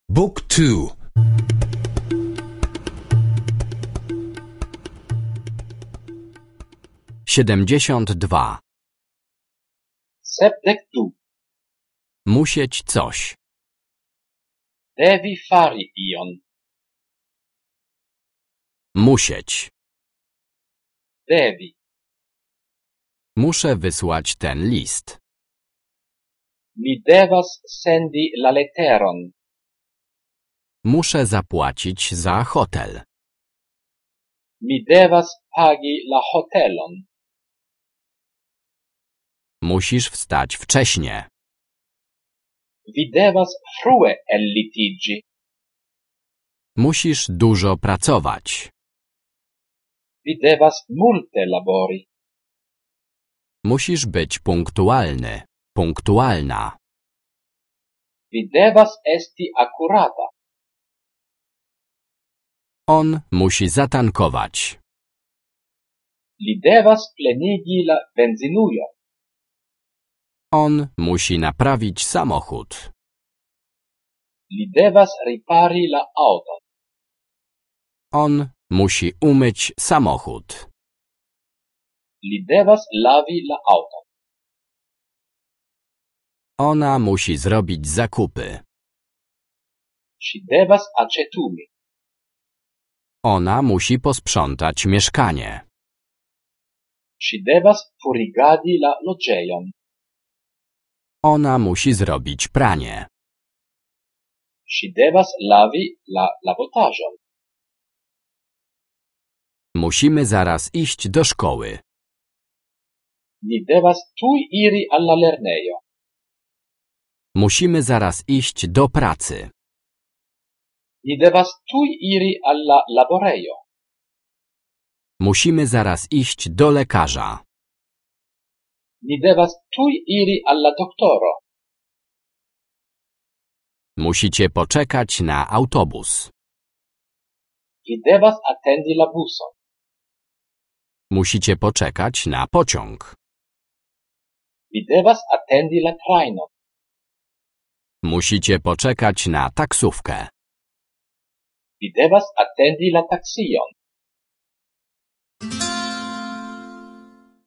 Book 2. 72. 72. Musieć coś. Devi fari ion. Musieć. Devi. Muszę wysłać ten list. Mi devas sendi la letteron. Muszę zapłacić za hotel. Mi devas pagi la hotelon. Musisz wstać wcześnie. Vi devas frue ellitigi. Musisz dużo pracować. Vi devas multe labori. Musisz być punktualny. Punktualna. Vi devas esti accurata. On musi zatankować. Li devas plenigi la benzinujon. On musi naprawić samochód. Li devas ripari la auton. On musi umyć samochód. Li devas lavi la auton. Ona musi zrobić zakupy. Si devas acetumi. Ona musi posprzątać mieszkanie. Si devas purigadi la loĝejon. Ona musi zrobić pranie. Si devas lavi la lavotaĵon. Musimy zaraz iść do szkoły. Ni devas tuj iri al la lernejo. Musimy zaraz iść do pracy. Ni devas tuj iri al la laborejo. Musimy zaraz iść do lekarza. Ni devas tuj iri al la doktoro. Musicie poczekać na autobus. Vi devas atendi la buson. Musicie poczekać na pociąg. Vi devas atendi la trajnon. Musicie poczekać na taksówkę. Vi devas atendi la taksion.